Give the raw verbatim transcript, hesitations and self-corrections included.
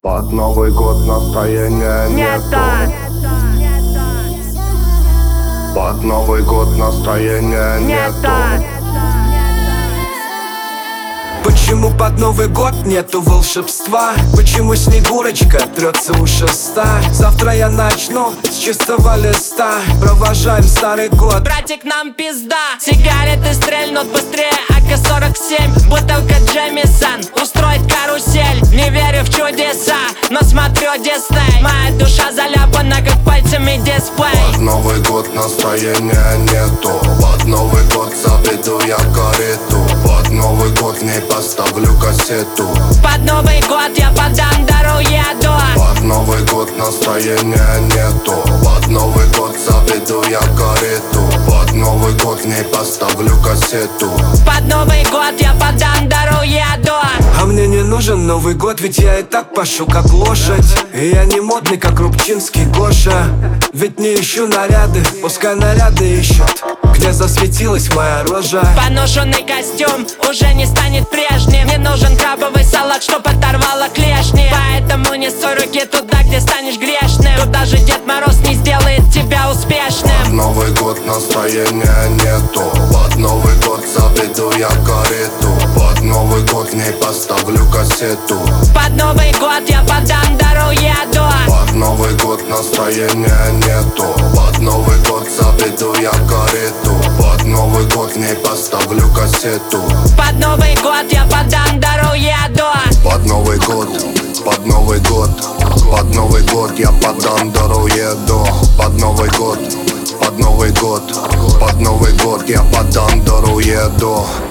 Под Новый год настроения нету. Под Новый год настроения нету. Почему под Новый год нету волшебства? Почему Снегурочка трется у шеста? Завтра я начну с чистого листа. Провожаем старый год. Братик, нам пизда. Сигареты стрельнут быстрее а ка сорок семь. Бутылка Джемисон устроит карусель. Не верю в чудеса, но смотрю Дисней. Моя душа заляпана, как пальцами дисплей. Под Новый год настроения нету. Под Новый год заведу я карету. Под Новый год в ней поставлю кассету. Под Новый год я по Дандеру еду. Под Новый год настроения нету. Под Новый год заведу я карету. Под Новый год в ней поставлю кассету. Под Новый год я по Дандеру еду. А мне не нужен Новый год, ведь я и так пашу как лошадь. И я не модный, как Рубчинский Гоша. Ведь не ищу наряды, пускай наряды ищут, где засветилась моя рожа. Поношенный костюм уже не станет прежним. Не нужен крабовый салат, чтоб оторвало клешни. Поэтому не ссой руки туда, где станешь грешным. Тут даже Дед Мороз не сделает тебя успешным. Под Новый год настроения нету. Под Новый год заведу я карету. Под Новый год в ней поставлю кассету. Под Новый год я по Дандеру еду. Под Новый год настроения нету. Под Новый год заведу я карету. Под Новый год в ней поставлю кассету. Под Новый год я по Дандеру еду. Под Новый год, под Новый год, под Новый год я по Дандеру еду. Под Новый год, под Новый год, под Новый год я по Дандеру еду.